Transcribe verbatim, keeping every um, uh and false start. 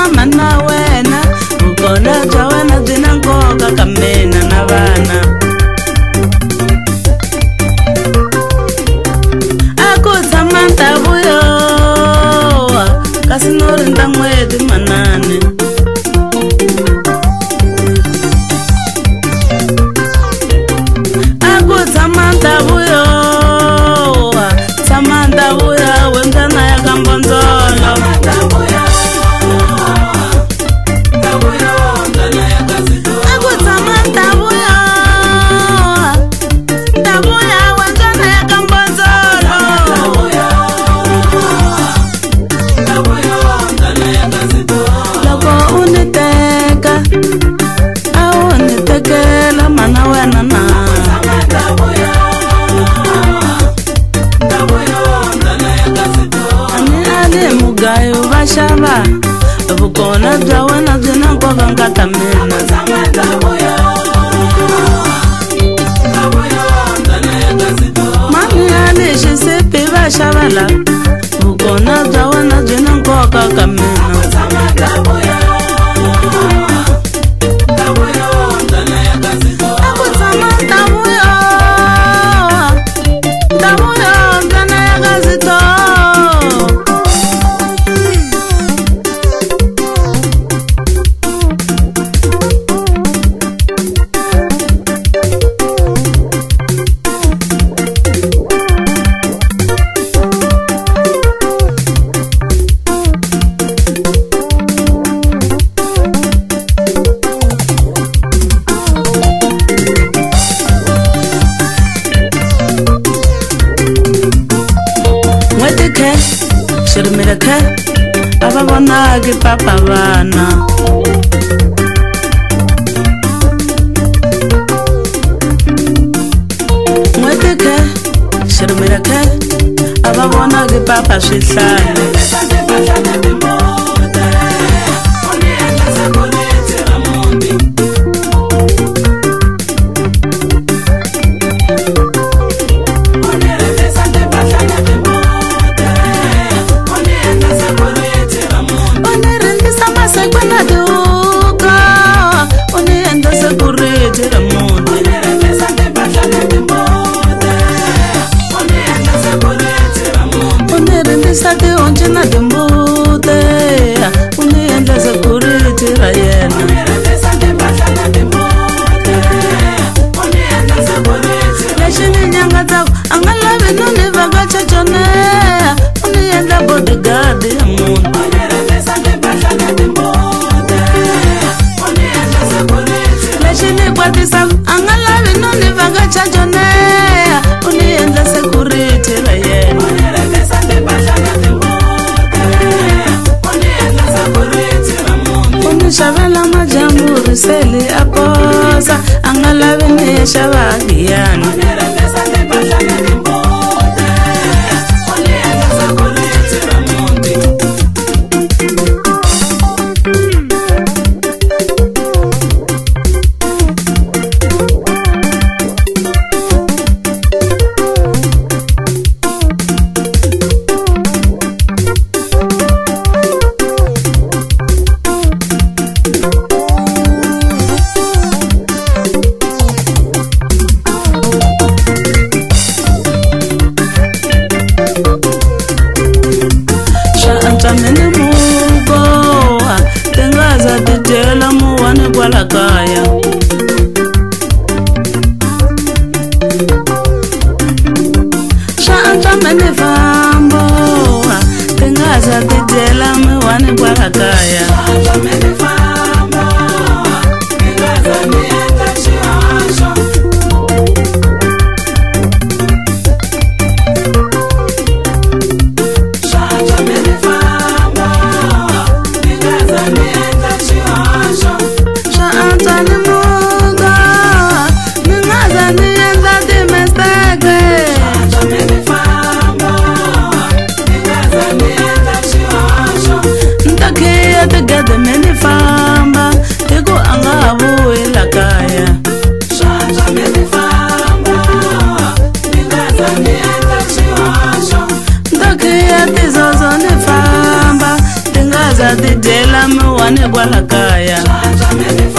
mana wena vukona bya wena byi na nkoka ka mina na vana aku tshama ntavuyo kasi no rinda n'weti manane aku tshama ntavuyo tshama ntavuyo wembyana ya ka mbondzolo aku tshama ntavuyo ntavuyo wembyana ya ka mbondzolo loko u ni teka a wu ni tekela mana wena na ani ali mugayo va xava vukona bya wena byi na nkoka nkata mina mani ali xisipi va xava la vukona bya wena byi na nkoka ka mina aku tshama ntavuyo ntavuyo mbyana ya ka zito Shirmira khe ava vonaki papa vana n'weti khe shirmira khe ava vonaki papa swihlale sati onje na dembute uni endla security ra yena lexi ni nyanga tsako a nga lavi no ni vakacha jone uni endla bodyguard ya munhu lexi ni kwatisako a nga lavi no ni vakacha jone uni endla security ra yena xavela majambu seli a posa a nga lavi ni xava giyani Mene muko tengaza titela muwane kwala kaya Shanta mene fambo tengaza titela muwane kwala kaya Shanta mene fambo tengaza nienda shiasho the ta ti dyela mi wa ni kwala kaya.